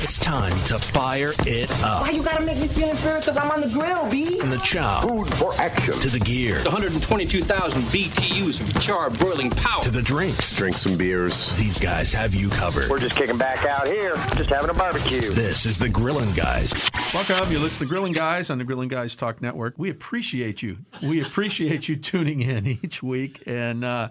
It's time to fire it up. Why you gotta make me feel inferior? Because I'm on the grill, B. From the chow. Food for action. To the gear. It's 122,000 BTUs of charred broiling power. To the drinks. Drink some beers. These guys have you covered. We're just kicking back out here, just having a barbecue. This is the Grillin' Guys. Welcome. You listen to Grillin' Guys on the Grillin' Guys Talk Network. We appreciate you. We appreciate you tuning in each week and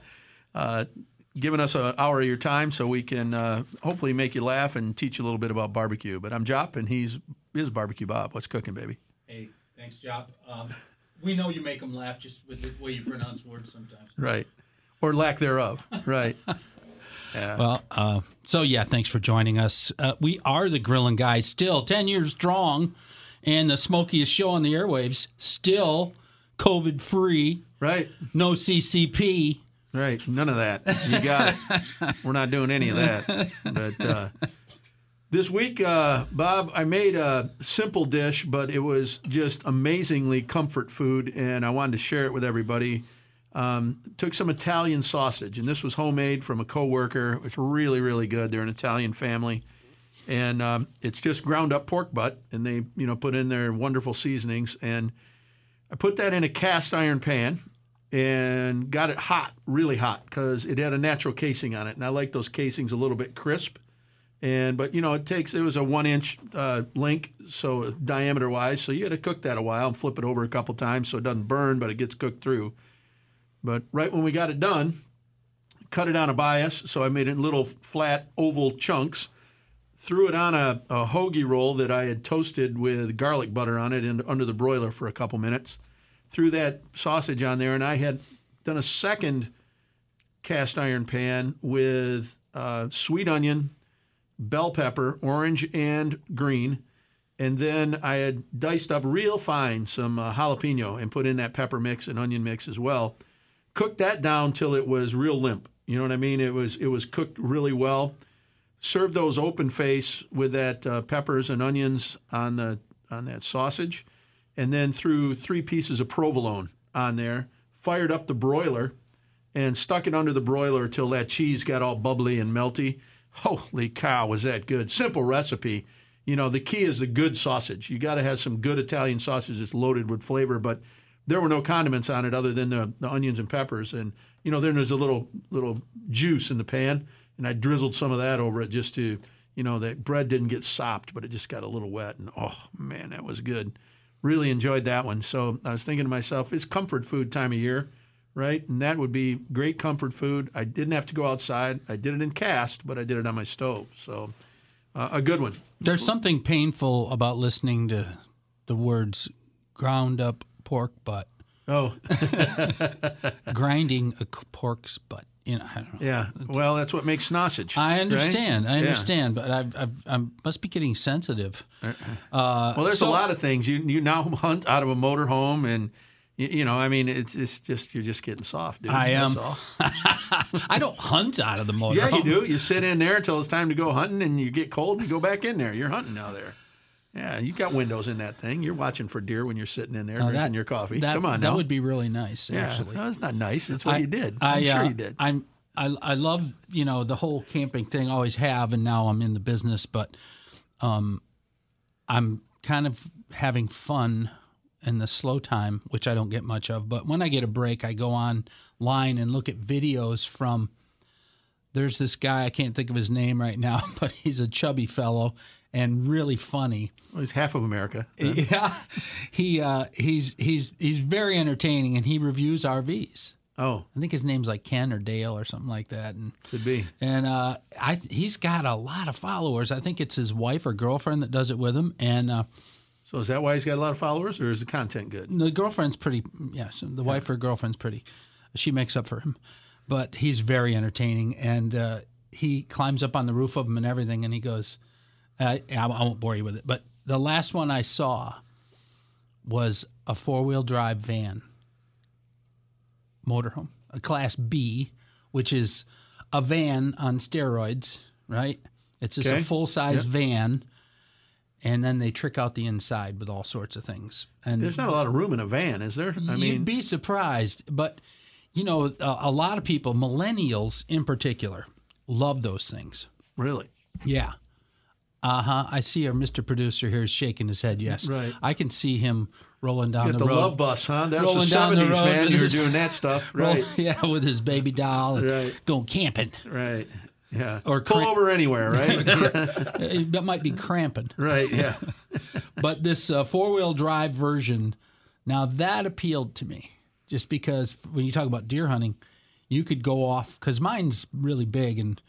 giving us an hour of your time so we can hopefully make you laugh and teach you a little bit about barbecue. But I'm Jop, and he's Barbecue Bob. What's cooking, baby? Hey, thanks, Jop. We know you make them laugh just with the way you pronounce words sometimes. Right. Or lack thereof. Right. Yeah. Well, thanks for joining us. We are the Grillin' Guys, still 10 years strong, and the smokiest show on the airwaves, still COVID-free. Right. No CCP. Right. None of that. You got it. We're not doing any of that. But this week, Bob, I made a simple dish, but it was just amazingly comfort food, and I wanted to share it with everybody. Took some Italian sausage, and this was homemade from a coworker. It's really, really good. They're an Italian family. And it's just ground up pork butt, and they put in their wonderful seasonings. And I put that in a cast iron pan and got it hot, really hot, because it had a natural casing on it, and I like those casings a little bit crisp. But it was a 1-inch link, so diameter-wise, so you got to cook that a while and flip it over a couple times so it doesn't burn, but it gets cooked through. But right when we got it done, cut it on a bias, so I made it in little flat oval chunks, threw it on a hoagie roll that I had toasted with garlic butter on it under the broiler for a couple minutes. Threw that sausage on there, and I had done a second cast iron pan with sweet onion, bell pepper, orange and green, and then I had diced up real fine some jalapeno and put in that pepper mix and onion mix as well. Cooked that down till it was real limp. You know what I mean? It was cooked really well. Served those open face with that peppers and onions on that sausage. And then threw 3 pieces of provolone on there, fired up the broiler, and stuck it under the broiler till that cheese got all bubbly and melty. Holy cow, was that good. Simple recipe. The key is the good sausage. You got to have some good Italian sausage that's loaded with flavor, but there were no condiments on it other than the onions and peppers. And, then there's a little juice in the pan, and I drizzled some of that over it just to, that bread didn't get sopped, but it just got a little wet. And, oh, man, that was good. Really enjoyed that one. So I was thinking to myself, it's comfort food time of year, right? And that would be great comfort food. I didn't have to go outside. I did it in cast, but I did it on my stove. So a good one. There's something painful about listening to the words ground up pork butt. Oh. Grinding a pork's butt. I don't know. Yeah. Well, that's what makes sausage. I understand. Right? I understand, but I must be getting sensitive. Well, there's a lot of things. You now hunt out of a motor home, and it's just you're just getting soft, dude. I am. That's all. I don't hunt out of the motor home. Yeah, you do. You sit in there until it's time to go hunting, and you get cold, and you go back in there. You're hunting out there. Yeah, you got windows in that thing. You're watching for deer when you're sitting in there drinking your coffee. Come on now. That would be really nice, actually. No, it's not nice. It's what you did. I'm sure you did. I love, the whole camping thing. I always have, and now I'm in the business. But I'm kind of having fun in the slow time, which I don't get much of. But when I get a break, I go online and look at videos from – there's this guy, I can't think of his name right now, but he's a chubby fellow and really funny. Well, he's half of America. Yeah, he's very entertaining, and he reviews RVs. Oh, I think his name's like Ken or Dale or something like that. And could be. And he's got a lot of followers. I think it's his wife or girlfriend that does it with him. And so is that why he's got a lot of followers, or is the content good? The girlfriend's pretty. Yeah, so the wife or girlfriend's pretty. She makes up for him, but he's very entertaining. And he climbs up on the roof of him and everything, and he goes. I won't bore you with it, but the last one I saw was a 4-wheel drive van motorhome, a Class B, which is a van on steroids, right? It's just a full-size van, and then they trick out the inside with all sorts of things. And there's not a lot of room in a van, is there? You'd be surprised, but a lot of people, millennials in particular, love those things. Really? Yeah. I see our Mr. Producer here is shaking his head. Yes, Right. I can see him rolling down Got the the road. love bus, huh? That was Rolling the down the 70s, road man. with You were his- doing that stuff. Right. Yeah, with his baby doll, Right. going camping. Right. Yeah. Or pull over anywhere, right? That might be cramping. Right. Yeah. But this four-wheel drive version, now that appealed to me, just because when you talk about deer hunting, you could go off, because mine's really big, and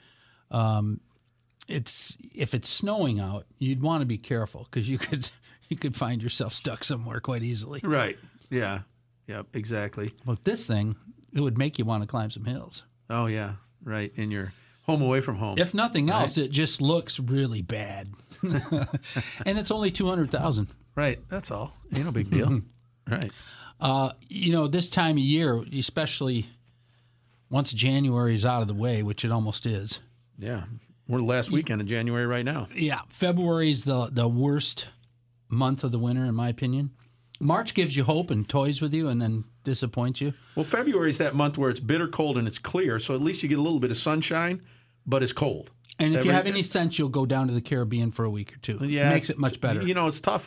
if it's snowing out, you'd want to be careful, because you could find yourself stuck somewhere quite easily. Right. Yeah. Yep. Exactly. But this thing, it would make you want to climb some hills. Oh yeah. Right. And you're home away from home. If nothing else, it just looks really bad, and it's only 200,000. Right. That's all. Ain't no big deal. Right. This time of year, especially once January is out of the way, which it almost is. Yeah. We're the last weekend of January right now. Yeah, February's the worst month of the winter, in my opinion. March gives you hope and toys with you, and then disappoints you. Well, February's that month where it's bitter cold and it's clear, so at least you get a little bit of sunshine, but it's cold. And if you have any sense, you'll go down to the Caribbean for a week or two. Yeah, It makes it much better. It's tough.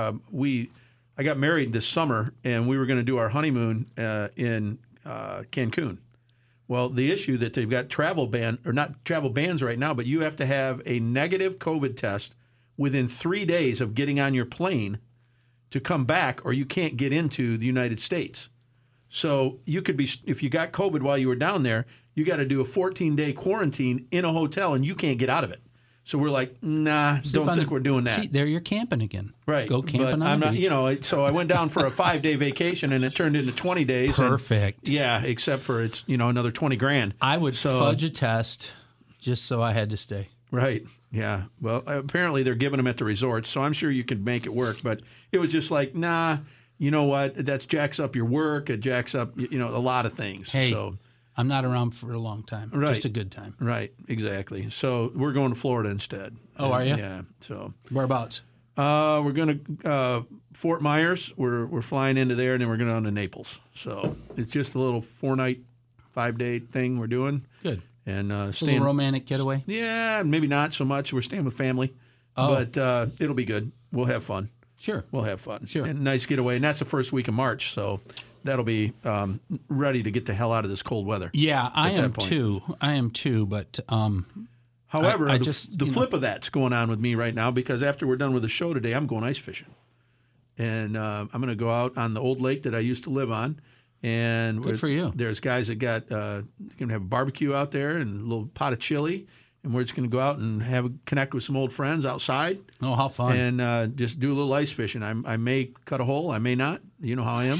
I got married this summer, and we were going to do our honeymoon in Cancun. Well, the issue that they've got not travel bans right now, but you have to have a negative COVID test within 3 days of getting on your plane to come back, or you can't get into the United States. So you could be, if you got COVID while you were down there, you got to do a 14-day quarantine in a hotel, and you can't get out of it. So we're like, nah, don't think we're doing that. See, there you're camping again. Right. Go camping but on I'm the not, beach. so I went down for a 5-day vacation, and it turned into 20 days. Perfect. Yeah, except for it's, another 20 grand. I would fudge a test just so I had to stay. Right. Yeah. Well, apparently they're giving them at the resorts, so I'm sure you could make it work. But it was just like, nah, you know what? That jacks up your work. It jacks up, a lot of things. Hey, so, I'm not around for a long time. Right. Just a good time. right. Exactly. So we're going to Florida instead. Oh, are you? Yeah. So Whereabouts? we're going to Fort Myers. We're flying into there, and then we're going on to Naples. So it's just a little 4-night, 5-day thing we're doing. Good. And A staying. little romantic getaway? Yeah, maybe not so much. We're staying with family, but it'll be good. We'll have fun. Sure. We'll have fun. Sure. And nice getaway. And that's the first week of March, so that'll be ready to get the hell out of this cold weather. Yeah, I at that am point. too. I am too, but However, I the just, flip of that's going on with me right now, because after we're done with the show today, I'm going ice fishing. And I'm going to go out on the old lake that I used to live on. And Good for you. There's guys that got going to have a barbecue out there and a little pot of chili. And we're just going to go out and connect with some old friends outside. oh, how fun. And just do a little ice fishing. I may cut a hole. I may not. You know how I am.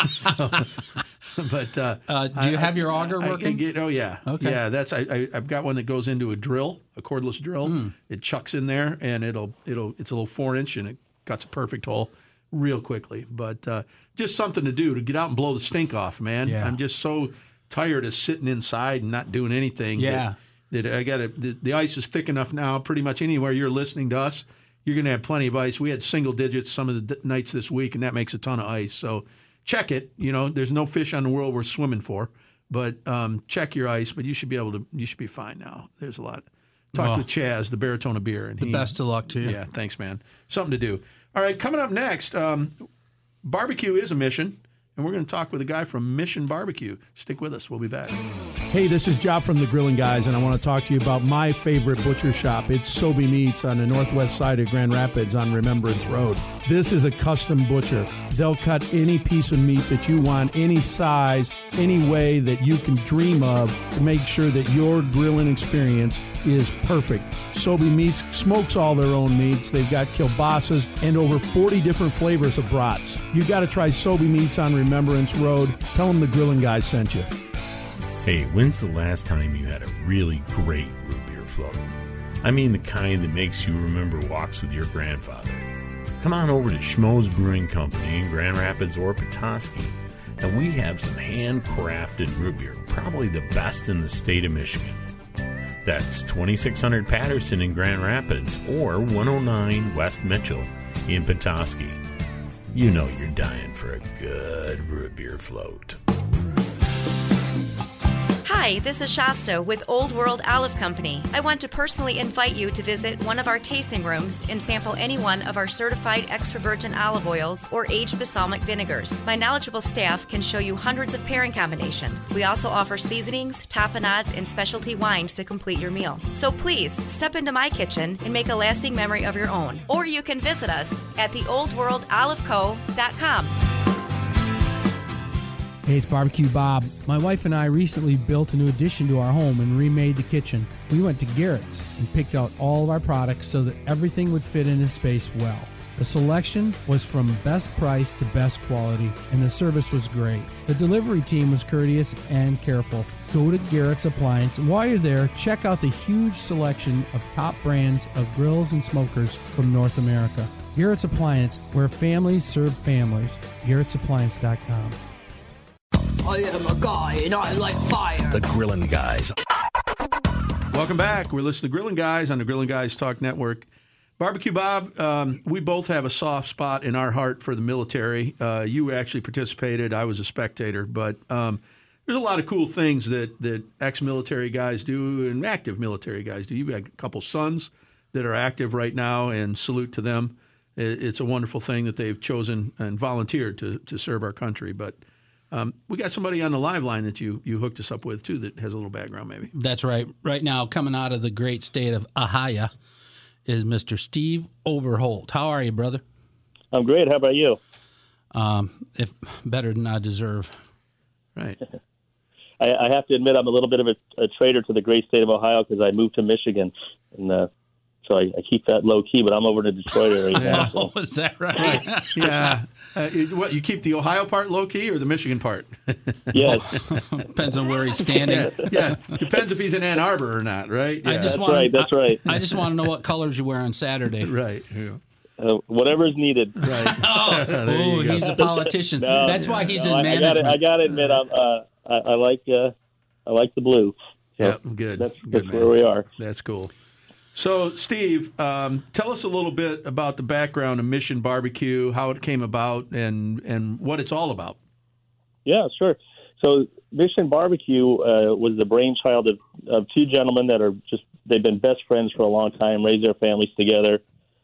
But do you have your auger working? Oh yeah. Okay. Yeah, that's I've got one that goes into a drill, a cordless drill. It chucks in there, and it's a little 4-inch, and it cuts a perfect hole real quickly. But just something to do to get out and blow the stink off, man. Yeah. I'm just so tired of sitting inside and not doing anything. Yeah. That I got the ice is thick enough now. Pretty much anywhere you're listening to us, you're going to have plenty of ice. We had single digits some of the nights this week, and that makes a ton of ice. So check it. There's no fish on the world we're swimming for, but check your ice. But you should be fine now. There's a lot. Talk with Chaz, the Baritone of Beer, and Best of luck to you. Yeah, thanks, man. Something to do. All right, coming up next, barbecue is a mission, and we're going to talk with a guy from Mission Barbecue. Stick with us. We'll be back. Hey, this is Job from the Grilling Guys, and I want to talk to you about my favorite butcher shop. It's Sobey Meats on the northwest side of Grand Rapids on Remembrance Road. This is a custom butcher. They'll cut any piece of meat that you want, any size, any way that you can dream of to make sure that your grilling experience is perfect. Sobey Meats smokes all their own meats. They've got kielbasa's and over 40 different flavors of brats. You got to try Sobey Meats on Remembrance Road. Tell them the Grilling Guys sent you. Hey, when's the last time you had a really great root beer float? I mean the kind that makes you remember walks with your grandfather. Come on over to Schmoes Brewing Company in Grand Rapids or Petoskey, and we have some handcrafted root beer, probably the best in the state of Michigan. That's 2600 Patterson in Grand Rapids or 109 West Mitchell in Petoskey. You know you're dying for a good root beer float. Hi, Hi, this is Shasta with Old World Olive Company. I want to personally invite you to visit one of our tasting rooms and sample any one of our certified extra virgin olive oils or aged balsamic vinegars. My knowledgeable staff can show you hundreds of pairing combinations. We also offer seasonings, tapenades, and specialty wines to complete your meal. So please, step into my kitchen and make a lasting memory of your own. Or you can visit us at theoldworldoliveco.com. Hey, it's Barbecue Bob. My wife and I recently built a new addition to our home and remade the kitchen. We went to Garrett's and picked out all of our products so that everything would fit in the space well. The selection was from best price to best quality, and the service was great. The delivery team was courteous and careful. Go to Garrett's Appliance, and while you're there, check out the huge selection of top brands of grills and smokers from North America. Garrett's Appliance, where families serve families. Garrett'sAppliance.com. I am a guy and I like fire. The Grillin' Guys. Welcome back. We're listening to Grillin' Guys on the Grillin' Guys Talk Network. Barbecue Bob, we both have a soft spot in our heart for the military. You actually participated. I was a spectator. But there's a lot of cool things that ex-military guys do and active military guys do. You've got a couple sons that are active right now, and salute to them. It's a wonderful thing that they've chosen and volunteered to serve our country. But we got somebody on the live line that you hooked us up with, too, that has a little background, maybe. That's right. Right now, coming out of the great state of Ohio is Mr. Steve Overholt. How are you, brother? I'm great. How about you? If better than I deserve. Right. I have to admit I'm a little bit of a traitor to the great state of Ohio because I moved to Michigan, and so I keep that low key. But I'm over to Detroit area now. So. Oh, is that right? Yeah. You keep the Ohio part low key or the Michigan part? Yes. Depends on where he's standing. Yeah. Depends if he's in Ann Arbor or not, right? Yeah. That's right. I just want to know what colors you wear on Saturday. Right. Yeah. Whatever is needed. Right. Oh, he's a politician. That's why he's in management. I got to admit, I like the blue. So yeah, good. That's good, where we are. That's cool. So, Steve, tell us a little bit about the background of Mission Barbecue, how it came about, and what it's all about. Yeah, sure. So, Mission Barbecue was the brainchild of two gentlemen that they've been best friends for a long time, raised their families together,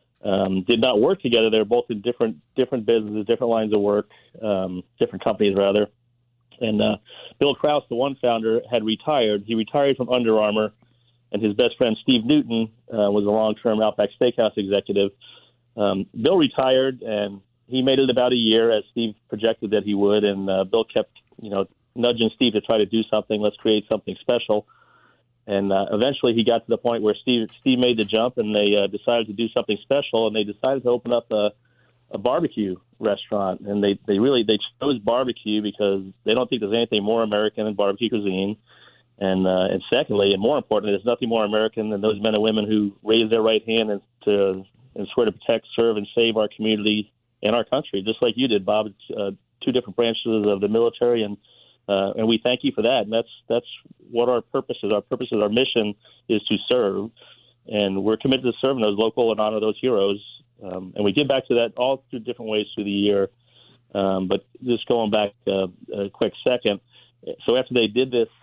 did not work together. They were both in different businesses, different lines of work, different companies, rather. And Bill Krause, the one founder, had retired. He retired from Under Armour. And his best friend, Steve Newton, was a long-term Outback Steakhouse executive. Bill retired, and he made it about a year, as Steve projected that he would. And Bill kept, nudging Steve to try to do something. Let's create something special. And eventually, he got to the point where Steve made the jump, and they decided to do something special. And they decided to open up a barbecue restaurant. And they chose barbecue because they don't think there's anything more American than barbecue cuisine. And secondly, and more importantly, there's nothing more American than those men and women who raise their right hand and swear to protect, serve, and save our community and our country, just like you did, Bob. It's two different branches of the military, and we thank you for that. And that's what our purpose is. Our purpose is, our mission is to serve, and we're committed to serving those local and honor those heroes. And we give back to that all through different ways through the year. But just going back a quick second, so after they did this.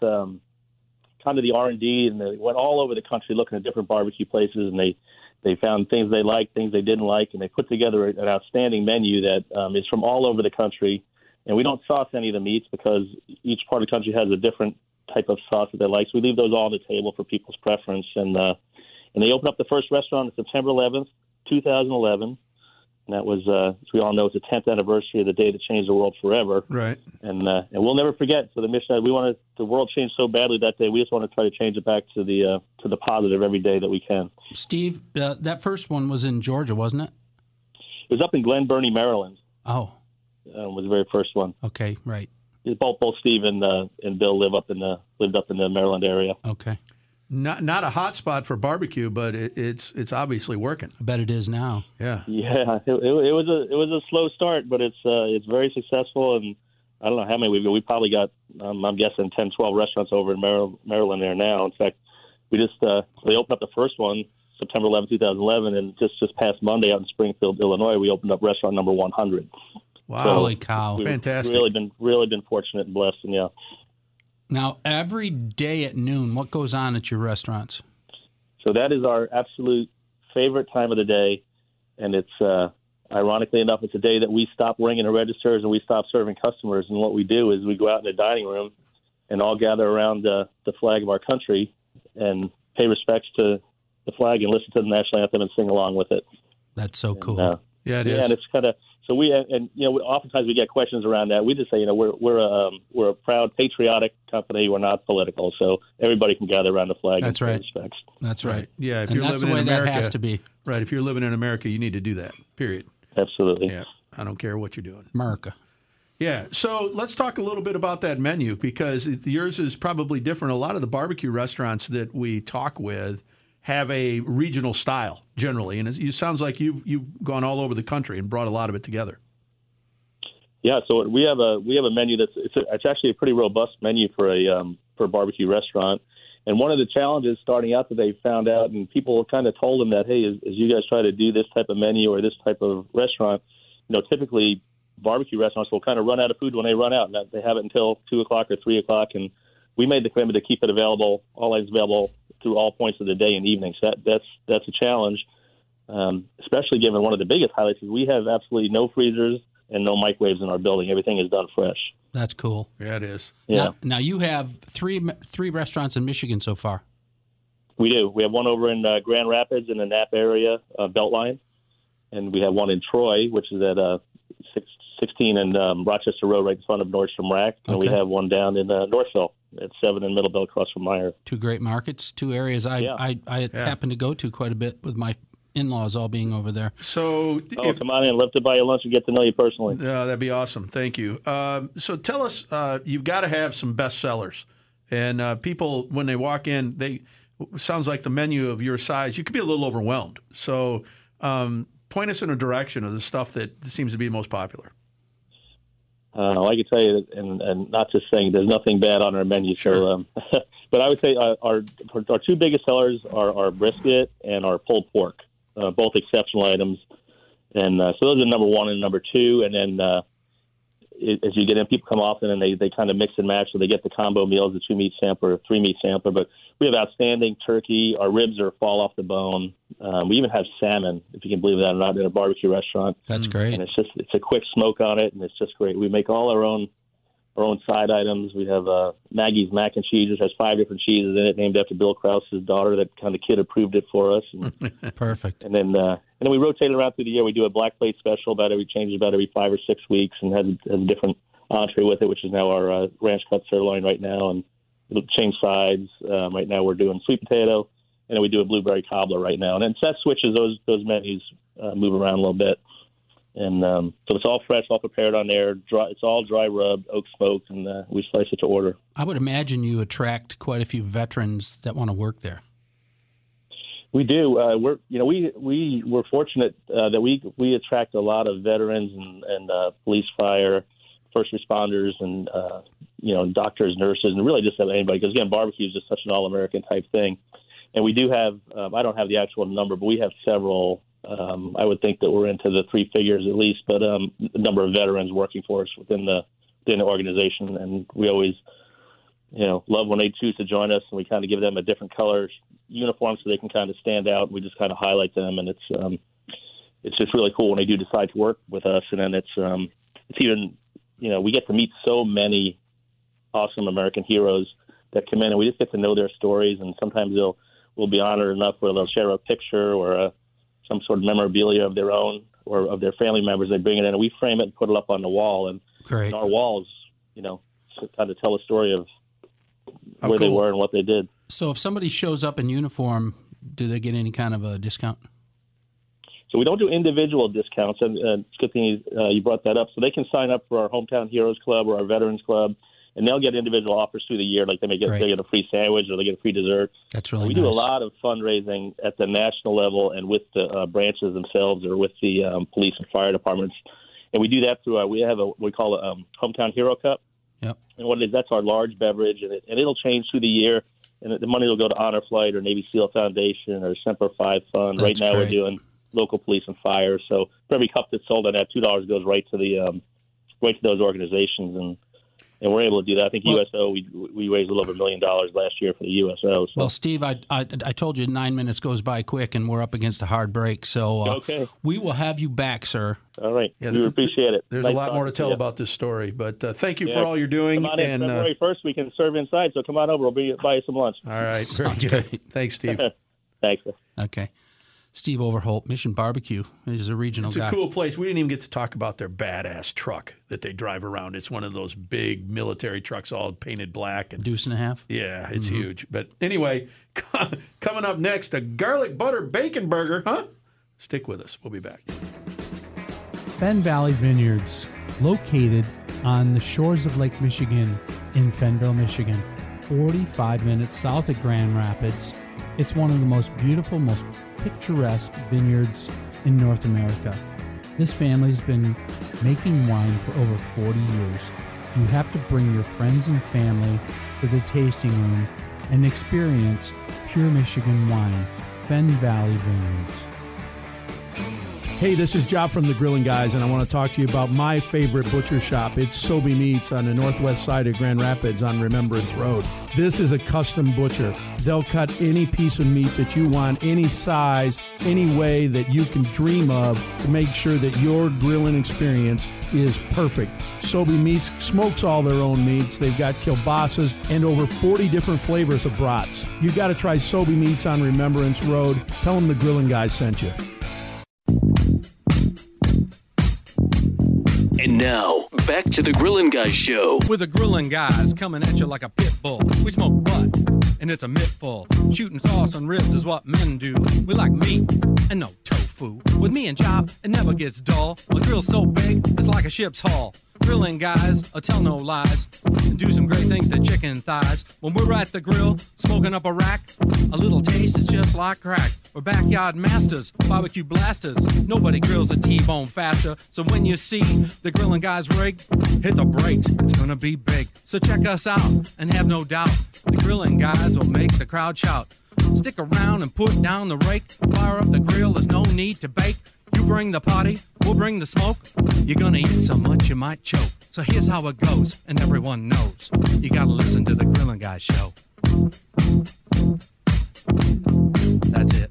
Kind of the R&D, and they went all over the country looking at different barbecue places, and they found things they liked, things they didn't like, and they put together an outstanding menu that is from all over the country. And we don't sauce any of the meats because each part of the country has a different type of sauce that they like. So we leave those all on the table for people's preference. And they opened up the first restaurant on September 11th, 2011. And that was, as we all know, it's the 10th anniversary of the day that changed the world forever. Right. And we'll never forget. So the mission, the world changed so badly that day. We just want to try to change it back to the positive every day that we can. Steve, that first one was in Georgia, wasn't it? It was up in Glen Burnie, Maryland. Oh. Was the very first one. Okay, right. Both Steve and Bill lived up in the Maryland area. Okay. Not a hot spot for barbecue, but it's obviously working. I bet it is now. Yeah. Yeah, it was a slow start, but it's very successful, and I don't know how many we've got. We probably got I'm guessing 10, 12 restaurants over in Maryland there now. In fact, we just they opened up the first one September 11, 2011, and just past Monday out in Springfield, Illinois, we opened up restaurant number 100. Wow! So holy cow! Fantastic! Really been fortunate and blessed, and yeah. Now, every day at noon, what goes on at your restaurants? So that is our absolute favorite time of the day, and it's ironically enough, it's a day that we stop ringing the registers and we stop serving customers. And what we do is we go out in the dining room and all gather around the flag of our country and pay respects to the flag and listen to the national anthem and sing along with it. That's so cool. Yeah, it is. And it's kind of so oftentimes we get questions around that. We just say, we're a proud patriotic company. We're not political, so everybody can gather around the flag. That's and right. pay respects. That's right. Yeah, if and you're that's living the way in America, that has to be. Right. If you're living in America, you need to do that. Period. Absolutely. Yeah. I don't care what you're doing. America. Yeah. So let's talk a little bit about that menu because yours is probably different. A lot of the barbecue restaurants that we talk with have a regional style generally, and it sounds like you've gone all over the country and brought a lot of it together. Yeah, so we have a menu it's actually a pretty robust menu for a barbecue restaurant. And one of the challenges starting out that they found out, and people kind of told them that, hey, as you guys try to do this type of menu or this type of restaurant, typically barbecue restaurants will kind of run out of food when they run out, and they have it until 2 o'clock or 3 o'clock. And we made the commitment to keep it available, all items available through all points of the day and evening. So that's a challenge, especially given one of the biggest highlights is we have absolutely no freezers and no microwaves in our building. Everything is done fresh. That's cool. Yeah, it is. Yeah. Now you have three restaurants in Michigan so far. We do. We have one over in Grand Rapids in the Napa area, Beltline, and we have one in Troy, which is at 16 and Rochester Road, right in front of Nordstrom Rack, and we have one down in Northville at 7 in Middlebelt, across from Meyer. Two great markets, two areas I happen to go to quite a bit with my in-laws all being over there. So, come on in, love to buy you lunch and get to know you personally. That'd be awesome. Thank you. So tell us, you've got to have some best sellers, and people when they walk in, sounds like the menu of your size, you could be a little overwhelmed. So, point us in a direction of the stuff that seems to be most popular. I can tell you, and not just saying there's nothing bad on our menu. Sure. So, but I would say our two biggest sellers are our brisket and our pulled pork. Both exceptional items, and so those are number one and number two. And then as you get in, people come often and they kind of mix and match, so they get the combo meals, the 2-meat sampler, 3-meat sampler. But we have outstanding turkey. Our ribs are fall off the bone. We even have salmon, if you can believe that or not, in a barbecue restaurant. That's great. And it's a quick smoke on it, and it's just great. We make all our own side items. We have Maggie's mac and cheese, which has 5 different cheeses in it, named after Bill Krause's daughter. That kind of kid approved it for us. And, Perfect. And then we rotate it around through the year. We do a black plate special about every 5 or 6 weeks, and has a different entree with it, which is now our ranch cut sirloin right now, and it'll change sides. Right now we're doing sweet potato, and then we do a blueberry cobbler right now. And then that switches those menus move around a little bit. And so it's all fresh, all prepared on there. It's all dry rubbed, oak smoked, and we slice it to order. I would imagine you attract quite a few veterans that want to work there. We do. We're fortunate that we attract a lot of veterans and police, fire, first responders, and doctors, nurses, and really just anybody. Because again, barbecue is just such an all-American type thing. And we do have. I don't have the actual number, but we have several. I would think that we're into the 3 figures at least, but a number of veterans working for us within the organization, and we always, love when they choose to join us, and we kind of give them a different color uniform so they can kind of stand out. We just kind of highlight them, and it's just really cool when they do decide to work with us, and then it's even we get to meet so many awesome American heroes that come in, and we just get to know their stories, and sometimes we'll be honored enough where they'll share a picture or some sort of memorabilia of their own or of their family members. They bring it in, and we frame it and put it up on the wall. And our walls, kind of tell a story of where they were and what they did. So if somebody shows up in uniform, do they get any kind of a discount? So we don't do individual discounts, and it's a good thing you brought that up. So they can sign up for our Hometown Heroes Club or our Veterans Club, and they'll get individual offers through the year, like they get a free sandwich or they get a free dessert. That's really nice. We do a lot of fundraising at the national level and with the branches themselves or with the police and fire departments. And we do that through we call it Hometown Hero Cup. Yep. And what it is, that's our large beverage, and it'll change through the year. And the money will go to Honor Flight or Navy SEAL Foundation or Semper Fi Fund. Right now we're doing local police and fire. So for every cup that's sold on that, $2 goes right to those organizations. And and we're able to do that. I think USO, we raised a little over $1 million last year for the USO. So. Well, Steve, I told you 9 minutes goes by quick, and we're up against a hard break. So okay. We will have you back, sir. All right. Yeah, we appreciate it. There's nice a lot more to tell about this story, but thank you for all you're doing. Come on in. February 1st, we can serve inside, so come on over. We'll buy you some lunch. All right. Very Sounds good. great. Thanks, Steve. Thanks. Okay. Steve Overholt, Mission Barbecue. He's a regional guy. It's a cool place. We didn't even get to talk about their badass truck that they drive around. It's one of those big military trucks, all painted black. And Deuce and a half? Yeah, it's huge. But anyway, coming up next, a garlic butter bacon burger, huh? Stick with us. We'll be back. Fenn Valley Vineyards, located on the shores of Lake Michigan in Fennville, Michigan, 45 minutes south of Grand Rapids. It's one of the most beautiful, most picturesque vineyards in North America. This family's been making wine for over 40 years. You have to bring your friends and family to the tasting room and experience pure Michigan wine. Fenn Valley Vineyards. Hey, this is Job from the Grilling Guys, and I want to talk to you about my favorite butcher shop. It's Sobey Meats on the northwest side of Grand Rapids on Remembrance Road. This is a custom butcher. They'll cut any piece of meat that you want, any size, any way that you can dream of to make sure that your grilling experience is perfect. Sobey Meats smokes all their own meats. They've got kielbasa's and over 40 different flavors of brats. You got to try Sobey Meats on Remembrance Road. Tell them the Grilling Guys sent you. And now, back to the Grillin' Guys show. With the Grillin' Guys coming at you like a pit bull. We smoke butt, and it's a mittful. Shooting sauce on ribs is what men do. We like meat and no tofu. With me and Job, it never gets dull. A grill's so big, it's like a ship's hull. Grilling guys, tell no lies, and do some great things to chicken thighs. When we're at the grill, smoking up a rack, a little taste is just like crack. We're backyard masters, barbecue blasters. Nobody grills a T-bone faster. So when you see the Grilling Guys rig, hit the brakes, it's gonna be big. So check us out, and have no doubt, the Grilling Guys will make the crowd shout. Stick around and put down the rake. Fire up the grill, there's no need to bake. You bring the party, we'll bring the smoke. You're gonna eat so much you might choke. So here's how it goes, and everyone knows. You gotta listen to the Grilling Guys show. That's it.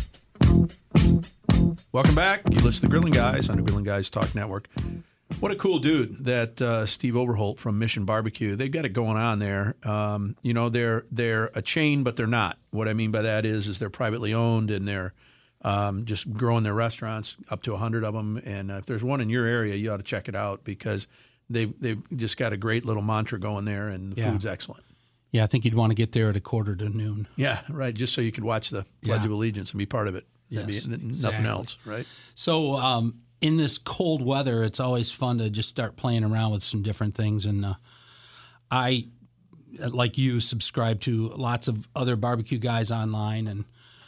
Welcome back. You listen to the Grilling Guys on the Grilling Guys Talk Network. What a cool dude that Steve Overholt from Mission Barbecue. They've got it going on there. You know, they're a chain, but they're not. What I mean by that is they're privately owned, and they're just growing their restaurants up to 100 of them. And if there's one in your area, you ought to check it out because they've just got a great little mantra going there, and the food's excellent. Yeah, I think you'd want to get there at 12:45. Yeah, right. Just so you could watch the Pledge of Allegiance and be part of it. Yes, That'd be nothing exactly. else, right? So in this cold weather, it's always fun to just start playing around with some different things. And I, like you, subscribe to lots of other barbecue guys online. And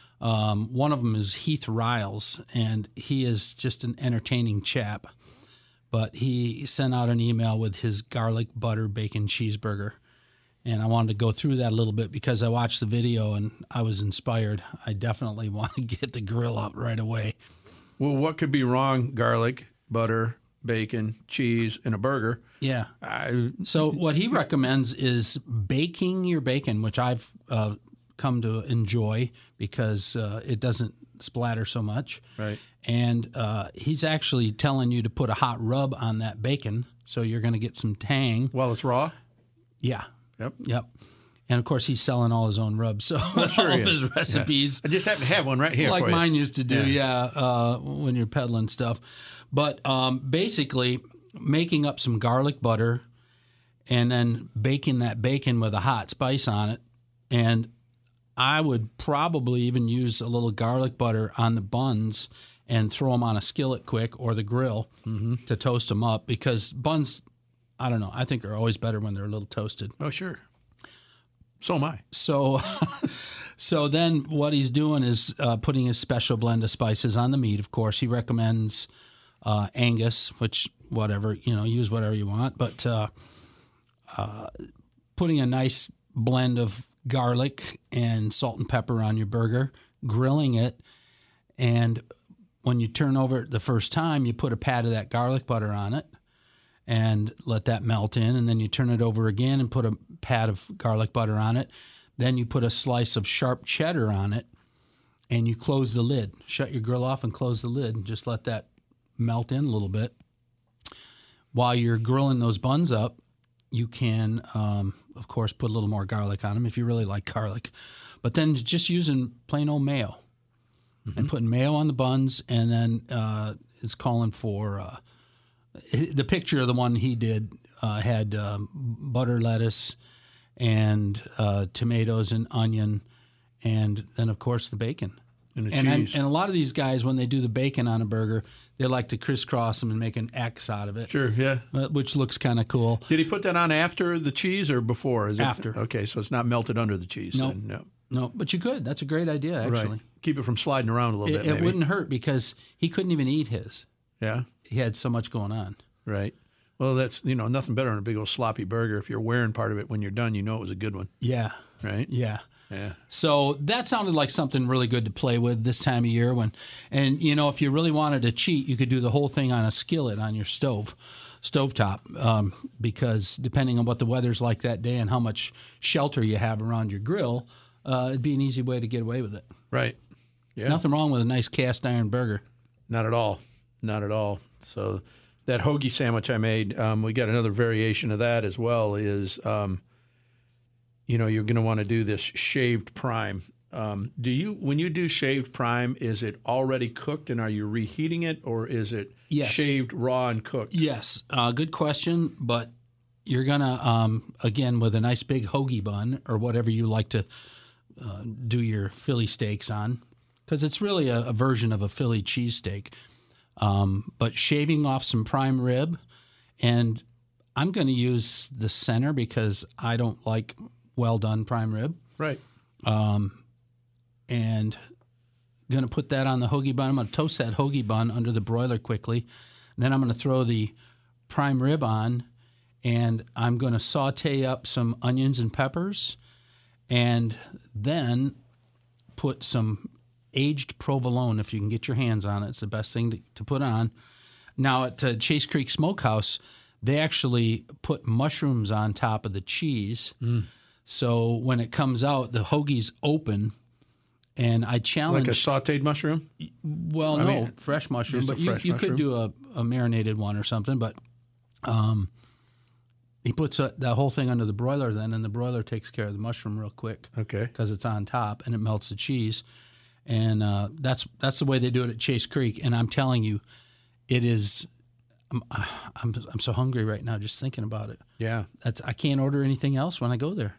one of them is Heath Riles, and he is just an entertaining chap. But he sent out an email with his garlic butter bacon cheeseburger. And I wanted to go through that a little bit because I watched the video and I was inspired. I definitely want to get the grill up right away. Well, what could be wrong? Garlic, butter, bacon, cheese, and a burger. Yeah. So what he recommends is baking your bacon, which I've come to enjoy because it doesn't splatter so much. Right. And he's actually telling you to put a hot rub on that bacon so you're going to get some tang. While it's raw? Yeah. Yep. And, of course, he's selling all his own rubs, so all of his recipes. Yeah. I just happen to have one right here like for you. mine used to do, when you're peddling stuff. But basically, making up some garlic butter and then baking that bacon with a hot spice on it. And I would probably even use a little garlic butter on the buns and throw them on a skillet quick or the grill to toast them up because buns – I don't know. I think are always better when they're a little toasted. Oh, sure. So am I. So then what he's doing is putting his special blend of spices on the meat. Of course, he recommends Angus, which whatever, use whatever you want. But putting a nice blend of garlic and salt and pepper on your burger, grilling it, and when you turn over it the first time, you put a pat of that garlic butter on it. and let that melt in, and then you turn it over again and put a pat of garlic butter on it. Then you put a slice of sharp cheddar on it, and you close the lid. Shut your grill off and close the lid, and just let that melt in a little bit. While you're grilling those buns up, you can, of course, put a little more garlic on them if you really like garlic. But then just using plain old mayo and putting mayo on the buns, and then it's calling for the picture of the one he did had butter, lettuce, and tomatoes and onion, and then, of course, the bacon. And the cheese. cheese. And a lot of these guys, when they do the bacon on a burger, they like to crisscross them and make an X out of it. Sure, yeah. Which looks kind of cool. Did he put that on after the cheese or before? After. Okay, so it's not melted under the cheese. Nope. Then. No, but you could. That's a great idea, actually. Right. Keep it from sliding around a little bit, It maybe. wouldn't hurt because he couldn't even eat his. Yeah? He had so much going on. Right. Well, that's, nothing better than a big old sloppy burger. If you're wearing part of it when you're done, you know it was a good one. Yeah. Right? Yeah. Yeah. So that sounded like something really good to play with this time of year. If you really wanted to cheat, you could do the whole thing on a skillet on your stovetop, because depending on what the weather's like that day and how much shelter you have around your grill, it'd be an easy way to get away with it. Right. Yeah. Nothing wrong with a nice cast iron burger. Not at all. Not at all. So that hoagie sandwich I made, we got another variation of that as well, is you're going to want to do this shaved prime. When you do shaved prime, is it already cooked and are you reheating it, or is it shaved raw and cooked? Yes. Good question, but you're going to, again, with a nice big hoagie bun or whatever you like to do your Philly steaks on, because it's really a version of a Philly cheesesteak, but shaving off some prime rib, and I'm going to use the center because I don't like well-done prime rib. Right. And going to put that on the hoagie bun. I'm going to toast that hoagie bun under the broiler quickly. And then I'm going to throw the prime rib on, and I'm going to saute up some onions and peppers, and then put some aged provolone if you can get your hands on it. It's the best thing to put on. Now, at Chase Creek Smokehouse, they actually put mushrooms on top of the cheese. So when it comes out, the hoagie's open, and I challenge... Like a sautéed mushroom? Well, fresh mushroom, but you could do a marinated one or something, but he puts the whole thing under the broiler then, and the broiler takes care of the mushroom real quick. Okay. Because it's on top, and it melts the cheese. And that's the way they do it at Chase Creek, and I'm telling you, it is... I'm so hungry right now just thinking about it. Yeah. I can't order anything else when I go there.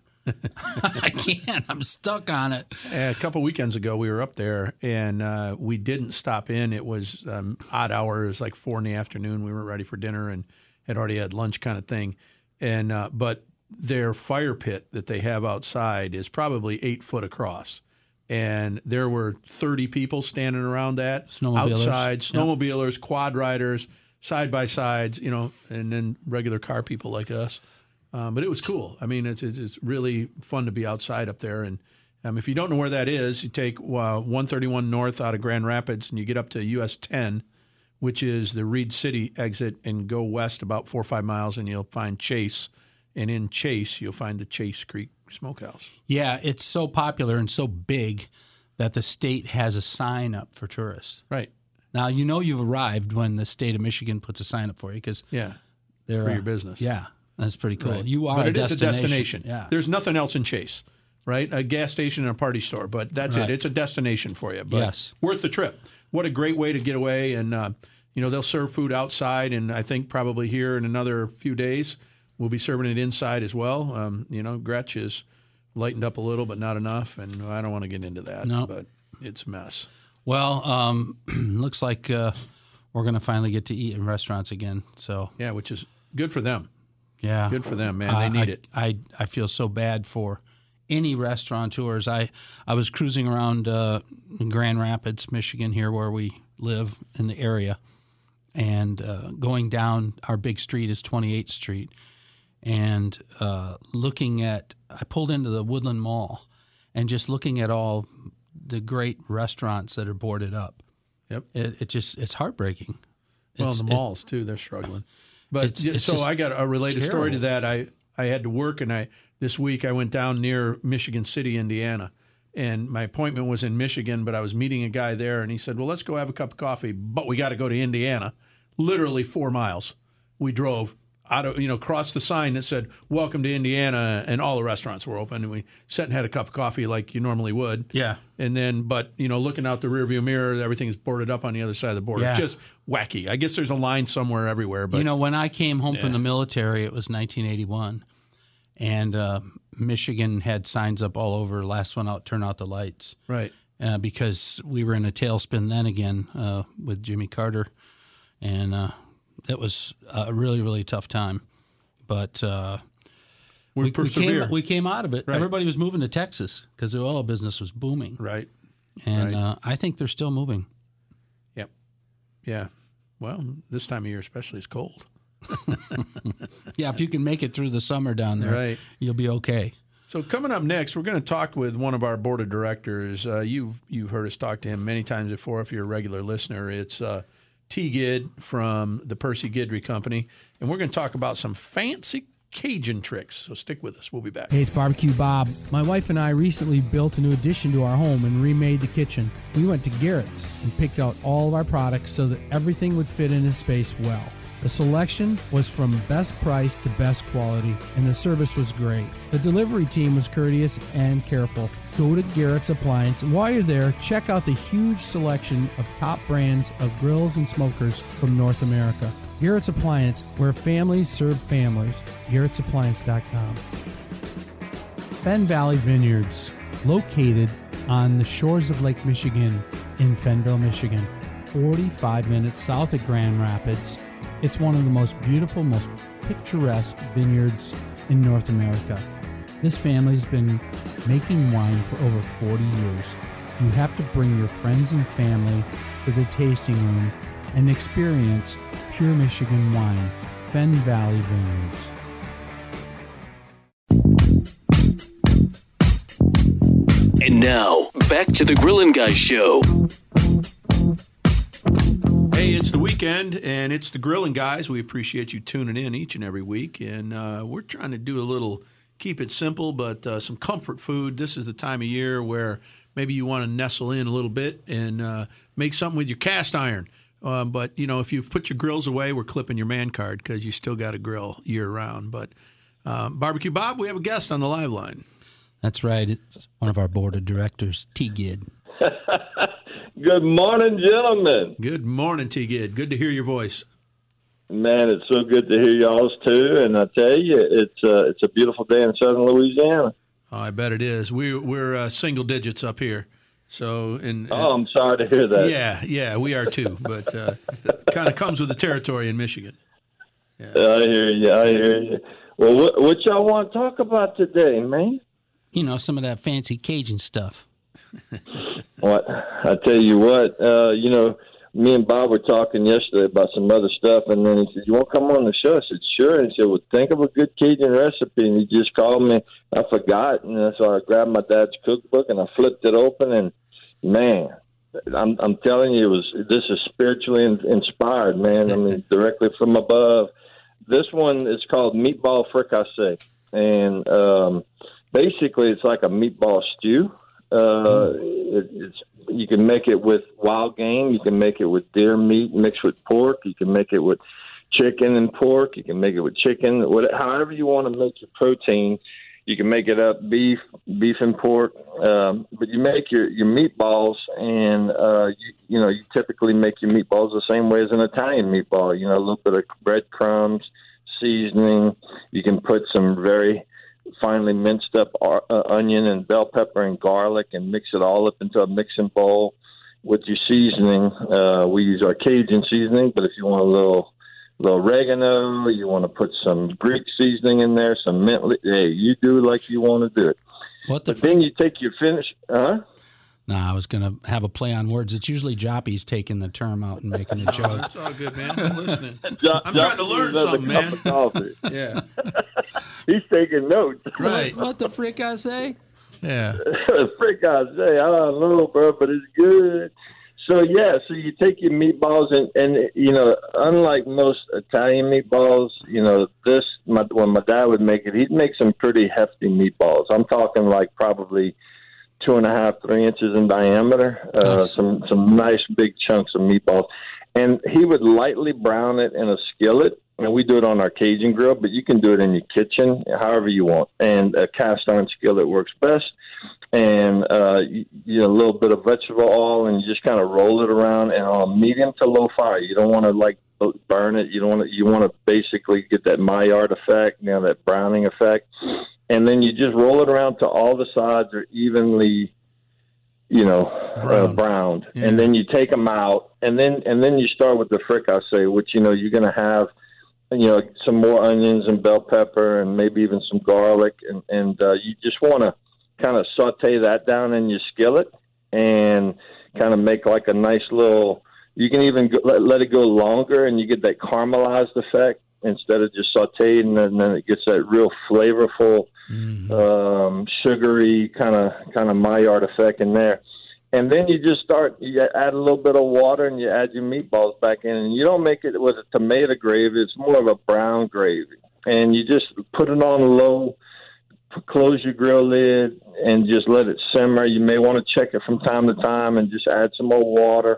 I can't. I'm stuck on it. A couple weekends ago, we were up there, and we didn't stop in. It was odd hour. It was like 4 p.m. We weren't ready for dinner and had already had lunch kind of thing. And but their fire pit that they have outside is probably 8 foot across. And there were 30 people standing around that outside, snowmobilers, quad riders, side-by-sides, and then regular car people like us. But it was cool. I mean, it's really fun to be outside up there. And if you don't know where that is, you take 131 north out of Grand Rapids and you get up to US 10, which is the Reed City exit, and go west about 4 or 5 miles, and you'll find Chase. And in Chase, you'll find the Chase Creek Smokehouse. Yeah, it's so popular and so big that the state has a sign up for tourists. Right. Now, you've arrived when the state of Michigan puts a sign up for you because they're for your business. Yeah. That's pretty cool. Right. You are but a it destination. Is a destination. Yeah. There's nothing else in Chase, right? A gas station and a party store, but that's it. It's a destination for you. But yes. Worth the trip. What a great way to get away. And, they'll serve food outside, and I think probably here in another few days we'll be serving it inside as well. Gretsch is lightened up a little, but not enough, and I don't want to get into that. No. But it's a mess. Well, looks like we're going to finally get to eat in restaurants again. So yeah, which is good for them. Yeah. Good for them, man. They need it. I feel so bad for any restaurateurs. I was cruising around Grand Rapids, Michigan, here where we live in the area, and going down our big street is 28th Street, and I pulled into the Woodland Mall, and just looking at all the great restaurants that are boarded up. Yep. It's heartbreaking. Well, the malls, too, they're struggling. But It's so just I got a related story to terrible. that. I had to work, and this week I went down near Michigan City, Indiana, and my appointment was in Michigan, but I was meeting a guy there, and he said, "Well, let's go have a cup of coffee, but we got to go to Indiana." Literally 4 miles we drove out of, across the sign that said "Welcome to Indiana," and all the restaurants were open, and we sat and had a cup of coffee like you normally would. Yeah. And then, but looking out the rearview mirror, everything is boarded up on the other side of the border. Yeah. Just wacky. I guess there's a line somewhere everywhere. But when I came home from the military, it was 1981, and Michigan had signs up all over, last one out, turn out the lights. Right. Because we were in a tailspin then again with Jimmy Carter, and that was a really, really tough time. But we came out of it. Right. Everybody was moving to Texas because the oil business was booming. Right. And Right. I think they're still moving. Yep. Yeah. Well, this time of year especially is cold. Yeah, if you can make it through the summer down there, Right. you'll be okay. So coming up next, we're going to talk with one of our board of directors. You've heard us talk to him many times before if you're a regular listener. It's T. Gidd from the Percy Guidry Company, and we're going to talk about some fancy Cajun tricks. So stick with us. We'll be back. Hey, it's Barbecue Bob. My wife and I recently built a new addition to our home and remade the kitchen. We went to Garrett's and picked out all of our products so that everything would fit in its space well. The selection was from best price to best quality, and the service was great. The delivery team was courteous and careful. Go to Garrett's Appliance, and while you're there, check out the huge selection of top brands of grills and smokers from North America. Garrett's Appliance, where families serve families. Garrett'sAppliance.com. Fenn Valley Vineyards, located on the shores of Lake Michigan in Fennville, Michigan, 45 minutes south of Grand Rapids. It's one of the most beautiful, most picturesque vineyards in North America. This family's been making wine for over 40 years. You have to bring your friends and family to the tasting room and experience pure Michigan wine. Fenn Valley Vineyards. And now, back to the Grillin' Guys Show. Hey, it's the weekend, and it's the Grillin' Guys. We appreciate you tuning in each and every week, and we're trying to do a little, keep it simple, but some comfort food. This is the time of year where maybe you want to nestle in a little bit and make something with your cast iron. But, if you've put your grills away, we're clipping your man card because you still got to grill year-round. But Barbecue Bob, we have a guest on the live line. That's right. It's one of our board of directors, T. Gidd. Good morning, gentlemen. Good morning, T. Gidd. Good to hear your voice. Man, it's so good to hear y'all's too. And I tell you, it's a beautiful day in southern Louisiana. Oh, I bet it is. We're single digits up here. So, I'm sorry to hear that. Yeah, we are too. But it kind of comes with the territory in Michigan. Yeah. I hear you. Well, what y'all want to talk about today, man? Some of that fancy Cajun stuff. What? I tell you what, me and Bob were talking yesterday about some other stuff, and then he said, "You want to come on the show?" I said, "Sure." And he said, "Well, think of a good Cajun recipe." And he just called me. I forgot, and so I grabbed my dad's cookbook and I flipped it open, and man, I'm telling you, this is spiritually inspired, man. I mean, directly from above. This one is called meatball fricassee, and basically it's like a meatball stew. You can make it with wild game. You can make it with deer meat mixed with pork. You can make it with chicken and pork. You can make it with chicken. However you want to make your protein, you can make it up beef and pork. But you make your meatballs, and you typically make your meatballs the same way as an Italian meatball. A little bit of breadcrumbs, seasoning. You can put some very finely minced up onion and bell pepper and garlic and mix it all up into a mixing bowl with your seasoning. We use our Cajun seasoning, but if you want a little oregano, you want to put some Greek seasoning in there, some mint. Hey, you do like you want to do it. Then you take your finish. Nah, I was going to have a play on words. It's usually Joppy's taking the term out and making a joke. It's all good, man. I'm listening. I'm trying to learn something, man. Yeah. He's taking notes. Right. What the frick I say? Yeah. Frick I say. I don't know, bro, but it's good. So you take your meatballs and unlike most Italian meatballs, when my dad would make it, he'd make some pretty hefty meatballs. I'm talking like probably 2.5, 3 inches in diameter. Some nice big chunks of meatballs, and he would lightly brown it in a skillet. And we do it on our Cajun grill, but you can do it in your kitchen, however you want. And a cast iron skillet works best. And a little bit of vegetable oil, and you just kind of roll it around, and on medium to low fire. You don't want to burn it. You want to basically get that Maillard effect, that browning effect, and then you just roll it around till all the sides are evenly, browned, yeah. And then you take them out, and then you start with the fricassee, which you're going to have, some more onions and bell pepper, and maybe even some garlic, and you just want to kind of saute that down in your skillet and kind of make like a nice little, you can even let it go longer, and you get that caramelized effect instead of just sauteing, and then it gets that real flavorful, sugary kind of Maillard effect in there. And then you add a little bit of water, and you add your meatballs back in, and you don't make it with a tomato gravy. It's more of a brown gravy, and you just put it on low, close your grill lid, and just let it simmer. You may want to check it from time to time and just add some more water.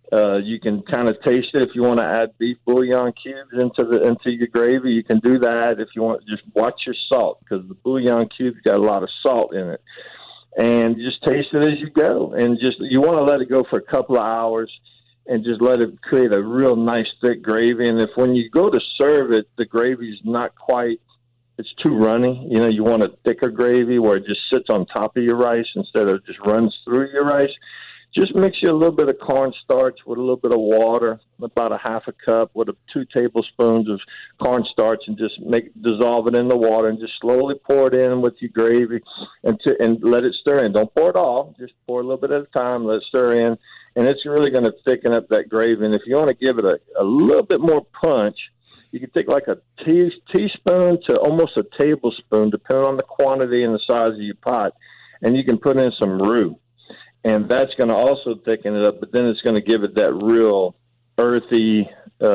You can kind of taste it. If you want to add beef bouillon cubes into your gravy, you can do that. If you want, just watch your salt, because the bouillon cubes got a lot of salt in it. And just taste it as you go. And you want to let it go for a couple of hours and just let it create a real nice thick gravy. And if when you go to serve it, the gravy's not quite, it's too runny. You want a thicker gravy where it just sits on top of your rice instead of just runs through your rice. Just mix you a little bit of cornstarch with a little bit of water, about a half a cup with 2 tablespoons of cornstarch, and just dissolve it in the water and just slowly pour it in with your gravy and let it stir in. Don't pour it all. Just pour a little bit at a time, let it stir in, and it's really going to thicken up that gravy. And if you want to give it a little bit more punch, you can take like a teaspoon to almost a tablespoon, depending on the quantity and the size of your pot, and you can put in some roux. And that's going to also thicken it up, but then it's going to give it that real earthy,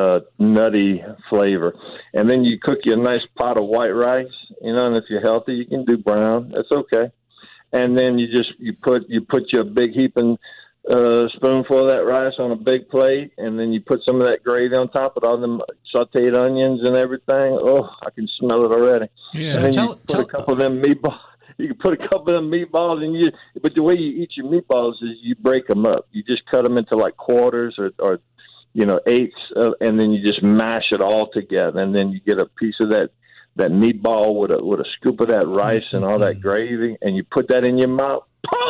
nutty flavor. And then you cook you a nice pot of white rice, and if you're healthy, you can do brown. That's okay. And then you put you a big heaping spoonful of that rice on a big plate, and then you put some of that gravy on top of all them sauteed onions and everything. Oh, I can smell it already. Yeah. And then you put a couple of them meatballs. You can put a couple of them meatballs, but the way you eat your meatballs is you break them up. You just cut them into like quarters or eighths, and then you just mash it all together, and then you get a piece of that meatball with a scoop of that rice and all that gravy, and you put that in your mouth.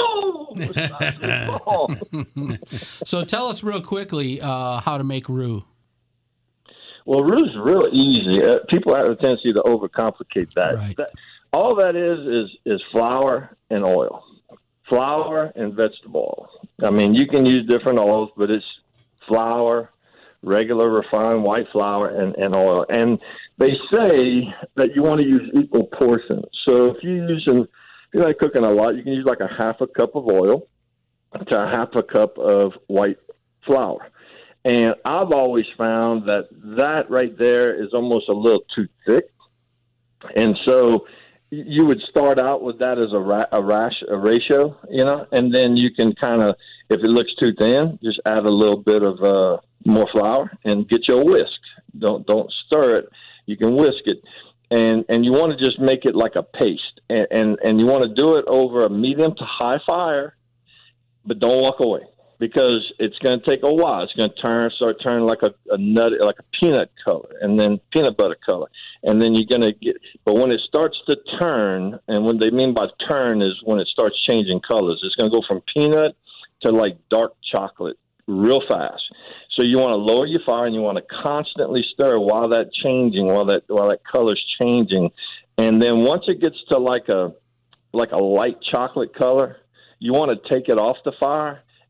So tell us real quickly how to make roux. Well, roux is real easy. People have a tendency to overcomplicate that. Right. All that is flour and oil, flour and vegetable oil. I mean, you can use different oils, but it's flour, regular refined white flour, and oil. And they say that you want to use equal portions. So if you're like cooking a lot, you can use like a half a cup of oil to a half a cup of white flour. And I've always found that right there is almost a little too thick. And so you would start out with that as a ratio, and then you can kind of, if it looks too thin, just add a little bit of more flour and get your whisk. Don't stir it. You can whisk it, and you want to just make it like a paste, and you want to do it over a medium to high fire, but don't walk away, because it's going to take a while. It's going to start turning like a nut, like a peanut color, and then peanut butter color. And then you're going to but when it starts to turn, and what they mean by turn is when it starts changing colors. It's going to go from peanut to like dark chocolate real fast. So you want to lower your fire, and you want to constantly stir while that color's changing. And then once it gets to like a light chocolate color, you want to take it off the fire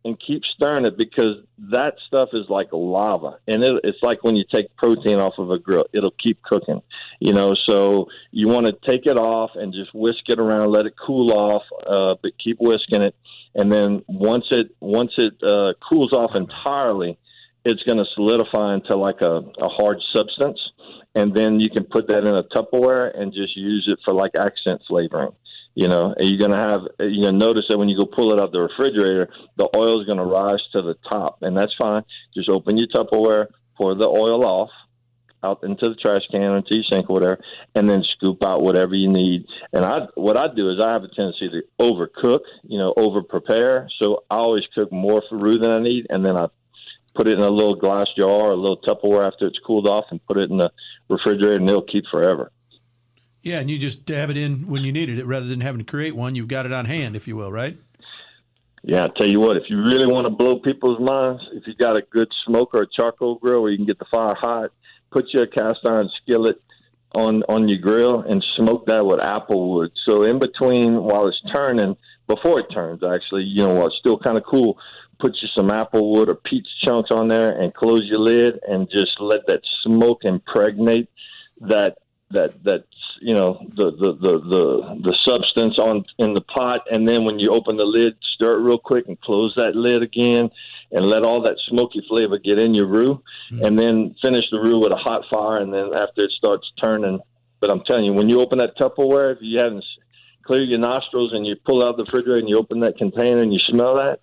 and keep stirring it, because that stuff is like lava. And it's like when you take protein off of a grill, it'll keep cooking, so you want to take it off and just whisk it around, let it cool off, but keep whisking it. And then once it cools off entirely, it's going to solidify into like a hard substance. And then you can put that in a Tupperware and just use it for like accent flavoring. And you're going to notice that when you go pull it out of the refrigerator, the oil is going to rise to the top, and that's fine. Just open your Tupperware, pour the oil off, out into the trash can or into your sink or whatever, and then scoop out whatever you need. And what I do is I have a tendency to overcook, over prepare. So I always cook more for roux than I need, and then I put it in a little glass jar or a little Tupperware after it's cooled off and put it in the refrigerator, and it'll keep forever. Yeah, and you just dab it in when you needed it rather than having to create one. You've got it on hand, if you will, right? Yeah, I tell you what, if you really want to blow people's minds, if you got a good smoker or charcoal grill where you can get the fire hot, put your cast iron skillet on your grill and smoke that with apple wood. So in between, while it's turning, before it turns, actually, while it's still kind of cool, put you some apple wood or peach chunks on there and close your lid and just let that smoke impregnate that the substance in the pot. And then when you open the lid, stir it real quick and close that lid again and let all that smoky flavor get in your roux. And then finish the roux with a hot fire. And then after it starts turning, but I'm telling you, when you open that Tupperware, if you haven't clear your nostrils and you pull out the refrigerator and you open that container and you smell that,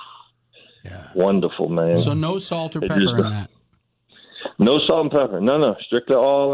wonderful, man. So no salt or pepper in that? No salt and pepper. No. Strictly oil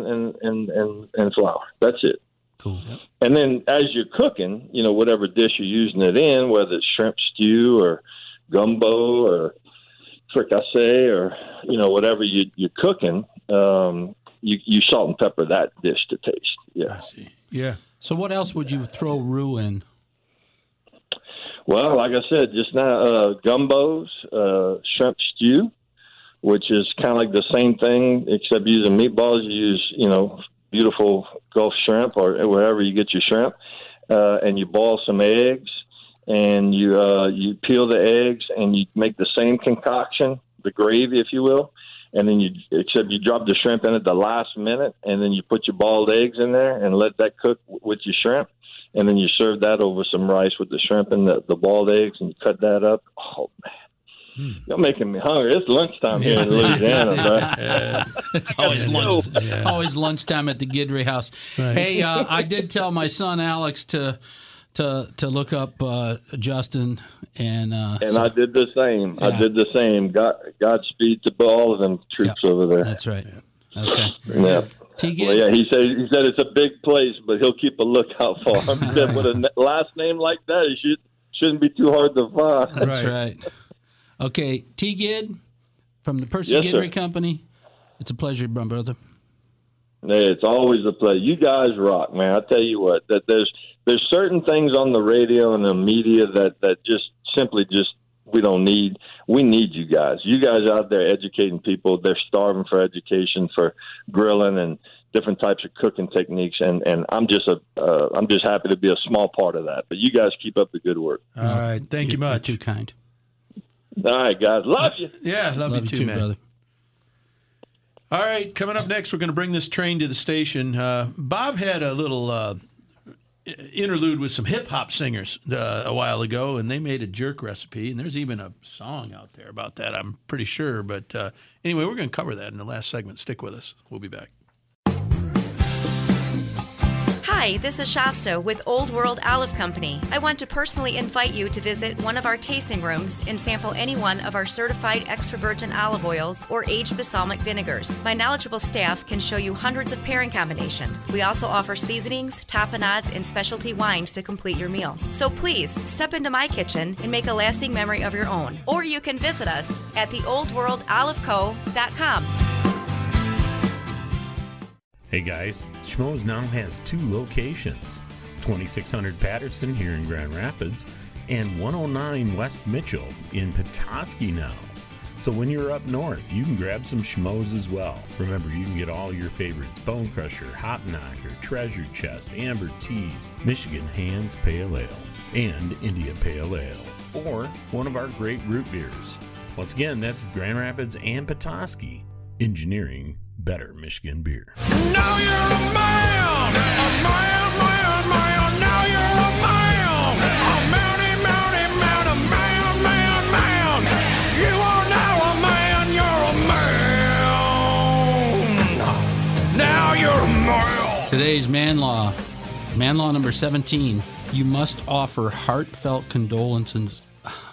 and flour. That's it. Cool. Yep. And then as you're cooking, whatever dish you're using it in, whether it's shrimp stew or gumbo or fricassee or, whatever you're cooking, you salt and pepper that dish to taste. Yeah. I see. Yeah. So what else would you throw roux in? Well, like I said just now, gumbos, shrimp stew, which is kind of like the same thing, except using meatballs. You use, beautiful Gulf shrimp or wherever you get your shrimp, and you boil some eggs, and you peel the eggs, and you make the same concoction, the gravy, if you will, and then except you drop the shrimp in at the last minute, and then you put your boiled eggs in there and let that cook with your shrimp, and then you serve that over some rice with the shrimp and the boiled eggs, and you cut that up. Oh, man. You're making me hungry. It's lunchtime here in Louisiana, bro. It's always lunchtime at the Guidry house. Right. Hey, I did tell my son Alex to look up Justin, and I did the same. Yeah. I did the same. Godspeed to all of them troops over there. That's right. Okay. Yeah. Well, yeah, he said it's a big place, but he'll keep a lookout for him. He said with a last name like that, it shouldn't be too hard to find. That's right. Okay, T-Gid from the Percy Guidry Company. It's a pleasure, my brother. Hey, it's always a pleasure. You guys rock, man. I tell you what, that there's certain things on the radio and the media that just simply we don't need. We need you guys. You guys out there educating people. They're starving for education, for grilling and different types of cooking techniques, and I'm just happy to be a small part of that. But you guys keep up the good work. All right, thank you much. You're too kind. All right, guys. Love you. Yeah, love you too, man. Brother. All right, coming up next, we're going to bring this train to the station. Bob had a little interlude with some hip-hop singers a while ago, and they made a jerk recipe, and there's even a song out there about that, I'm pretty sure. But anyway, we're going to cover that in the last segment. Stick with us. We'll be back. Hi, this is Shasta with Old World Olive Company. I want to personally invite you to visit one of our tasting rooms and sample any one of our certified extra virgin olive oils or aged balsamic vinegars. My knowledgeable staff can show you hundreds of pairing combinations. We also offer seasonings, tapenades, and specialty wines to complete your meal. So please, step into my kitchen and make a lasting memory of your own. Or you can visit us at theoldworldoliveco.com. Hey guys, Schmoes now has 2 locations, 2600 Patterson here in Grand Rapids and 109 West Mitchell in Petoskey now. So when you're up north, you can grab some Schmoes as well. Remember, you can get all your favorites: Bone Crusher, Hop Knocker, Treasure Chest, Amber Teas, Michigan Hands Pale Ale, and India Pale Ale. or one of our great root beers. Once again, that's Grand Rapids and Petoskey, engineering better Michigan beer. Now you're a man, now you're a man, man. You are now a man, you're a man. Now you're a man. Today's man law number 17. You must offer heartfelt condolences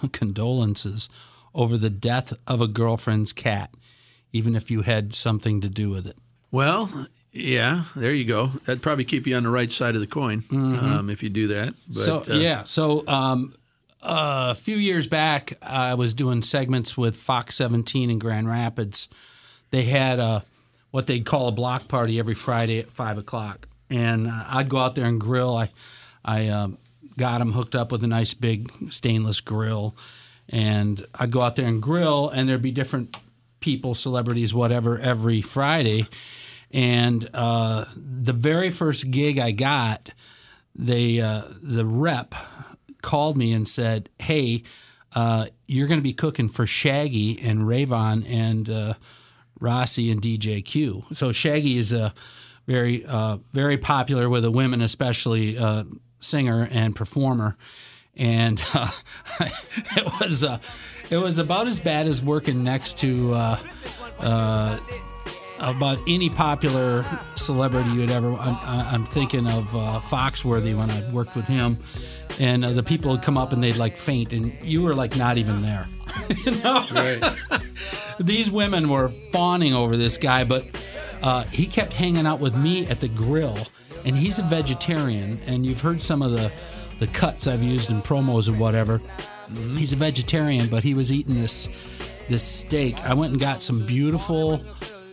over the death of a girlfriend's cat, even if you had something to do with it. Well, yeah, there you go. That'd probably keep you on the right side of the coin if you do that. But, So a few years back, I was doing segments with Fox 17 in Grand Rapids. They had what they'd call a block party every Friday at 5 o'clock. And I'd go out there and grill. I got them hooked up with a nice big stainless grill. And I'd go out there and grill, and there'd be different people, celebrities, whatever, every Friday. And the very first gig I got, the rep called me and said, "Hey, you're going to be cooking for Shaggy and Rayvon and Rossi and DJ Q." So Shaggy is a very popular with the women, especially singer and performer. And it was about as bad as working next to about any popular celebrity you'd ever. I'm thinking of Foxworthy when I worked with him, and the people would come up and they'd like faint, and you were like not even there. You know? Right. These women were fawning over this guy, but he kept hanging out with me at the grill, and he's a vegetarian, and you've heard some of the cuts I've used in promos or whatever. He's a vegetarian, but he was eating this steak. I went and got some beautiful,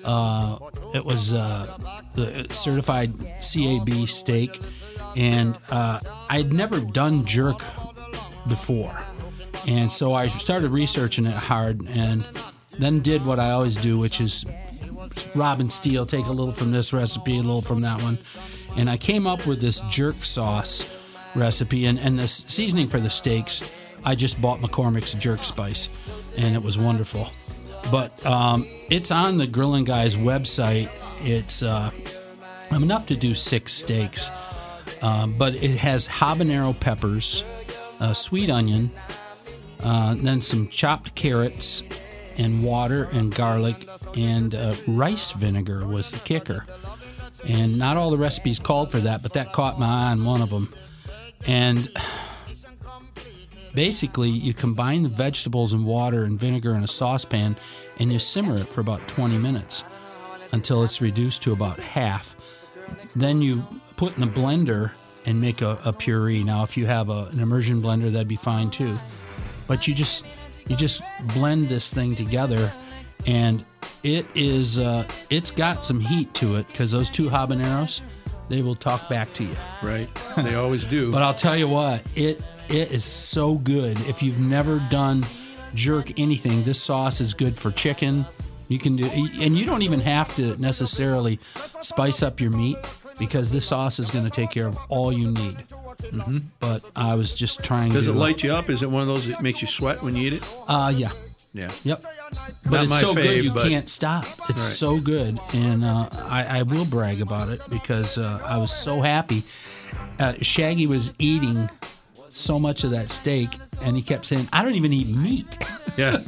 it was the certified CAB steak, and I'd never done jerk before. And so I started researching it hard, and then did what I always do, which is rob and steal, take a little from this recipe, a little from that one. And I came up with this jerk sauce recipe, and the seasoning for the steaks, I just bought McCormick's jerk spice, and it was wonderful. But it's on the Grillin' Guys website. It's I'm enough to do 6 steaks, but it has habanero peppers, sweet onion, then some chopped carrots, and water and garlic, and rice vinegar was the kicker. And not all the recipes called for that, but that caught my eye on one of them. And basically, you combine the vegetables and water and vinegar in a saucepan, and you simmer it for about 20 minutes until it's reduced to about half. Then you put in a blender and make a puree. Now, if you have an immersion blender, that'd be fine too. But you just blend this thing together, and it's got some heat to it, because those 2 habaneros, they will talk back to you. Right. They always do. But I'll tell you what, it is so good. If you've never done jerk anything, this sauce is good for chicken. You can do, and you don't even have to necessarily spice up your meat, because this sauce is going to take care of all you need. Mm-hmm. But I was just trying to... Does it light you up? Is it one of those that makes you sweat when you eat it? Yeah. Yeah. Yep. But Not it's my so fave, good you but... can't stop. It's right. so good, and I will brag about it, because I was so happy. Shaggy was eating so much of that steak, and he kept saying, "I don't even eat meat." Yeah.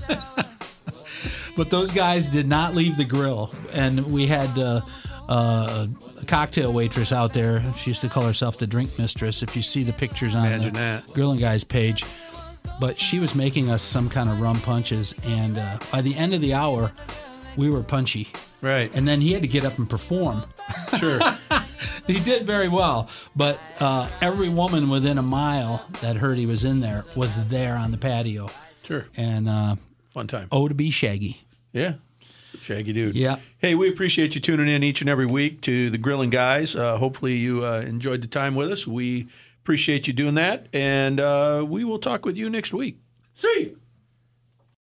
But those guys did not leave the grill, and we had a cocktail waitress out there. She used to call herself the drink mistress, if you see the pictures on the Grillin' Guys page. But she was making us some kind of rum punches, and by the end of the hour, we were punchy. Right. And then he had to get up and perform. Sure. He did very well, but every woman within a mile that heard he was in there was there on the patio. Sure. And fun time. Oh, to be Shaggy. Yeah. Shaggy dude. Yeah. Hey, we appreciate you tuning in each and every week to the Grillin' Guys. Hopefully you enjoyed the time with us. We appreciate you doing that, and we will talk with you next week. See you.